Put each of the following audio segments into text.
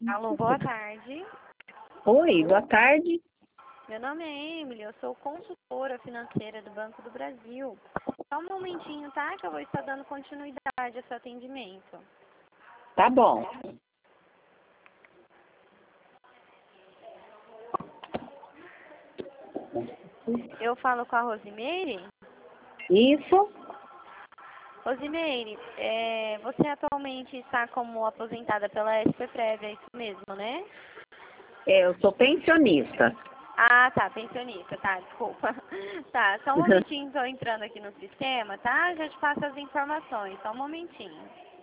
Alô, boa tarde. Oi, boa tarde. Meu nome é Emily, eu sou consultora financeira do Banco do Brasil. Só um momentinho, tá? Que eu vou estar dando continuidade ao seu atendimento. Tá bom. Eu falo com a Rosimeire. Isso? Rosimeire, você atualmente está como aposentada pela SPPrev, é isso mesmo, né? Eu sou pensionista. Ah, tá, pensionista, tá, desculpa. Tá, só um momentinho, tô entrando aqui no sistema, tá? Já te passo as informações, só um momentinho.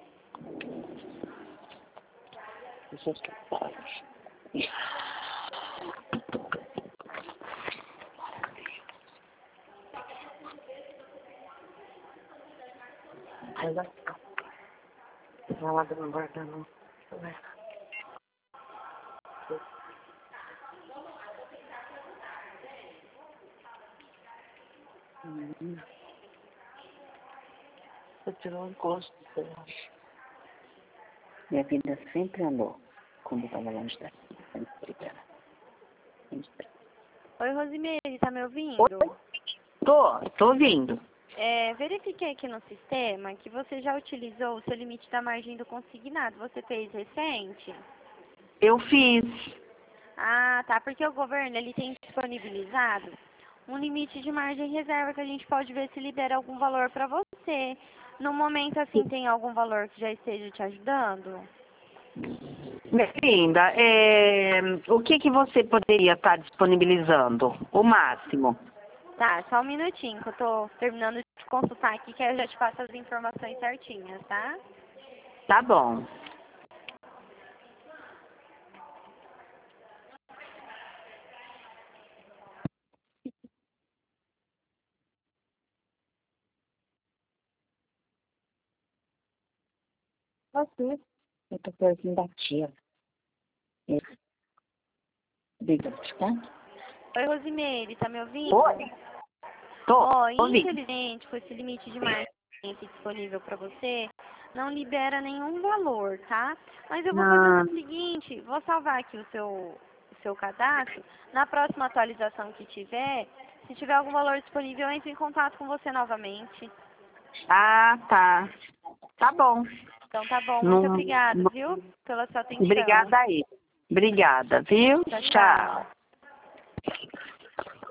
Minha vida sempre andou quando eu estava longe daqui. Sempre brigando. Oi, Rosimeire, tá me ouvindo? Oi? Tô ouvindo. Verifiquei aqui no sistema que você já utilizou o seu limite da margem do consignado. Você fez recente? Eu fiz. Ah, tá, porque o governo ele tem disponibilizado um limite de margem reserva que a gente pode ver se libera algum valor para você. No momento, assim, tem algum valor que já esteja te ajudando? Minha linda, o que você poderia estar disponibilizando? O máximo. Tá, só um minutinho que eu tô terminando de consultar aqui que eu já te passo as informações certinhas, tá? Tá bom. Você? Eu tô perguntando da tia. Diga, tá? Oi, Rosimeire, tá me ouvindo? Oi? Tô ouvindo. Infelizmente, com esse limite de margem disponível para você, não libera nenhum valor, tá? Mas eu vou fazer Ah, o seguinte, vou salvar aqui o seu cadastro. Na próxima atualização que tiver, se tiver algum valor disponível, eu entro em contato com você novamente. tá. Tá bom. Então tá bom, muito Não, obrigada, não, viu? Pela sua atenção. obrigada aí. Obrigada, viu? Tchau, Tchau. tchau.